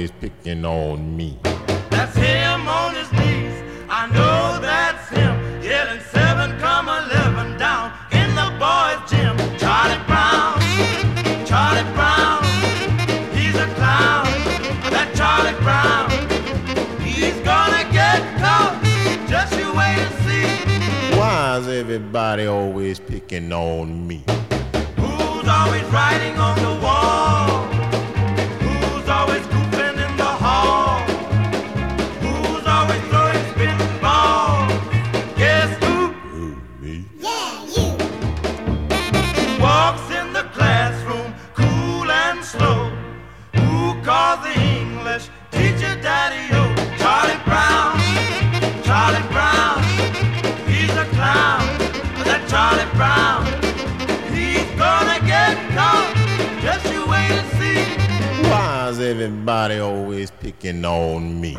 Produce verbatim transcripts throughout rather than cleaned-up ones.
always picking on me. That's him on his knees. I know that's him. Yelling seven, come eleven down in the boys' gym. Charlie Brown, Charlie Brown, he's a clown. That Charlie Brown, he's gonna get caught. Just you wait and see. Why is everybody always picking on me? Who's always writing on the wall? Who's always goofing in the hall? Who's always throwing spinning balls? Guess who? Who, me? Yeah, you. Walks in the classroom, cool and slow. Who calls the English teacher daddy-o? Charlie Brown, Charlie Brown, he's a clown. That Charlie Brown, he's gonna get caught. Just you wait and see. Why is everybody always picking on me?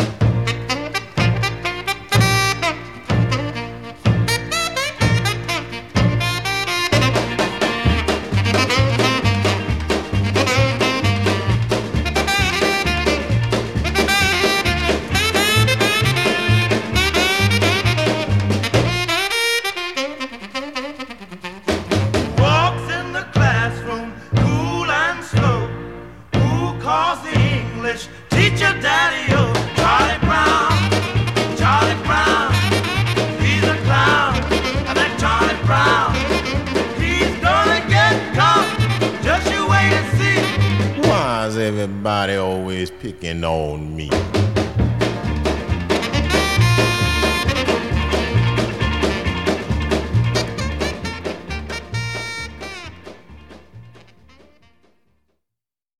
Walks in the classroom, cool and slow. Who calls the English teacher daddy-o? Charlie Brown, Charlie Brown, he's a clown. That Charlie Brown, he's gonna get caught. Just you wait and see. Why is everybody always picking on me?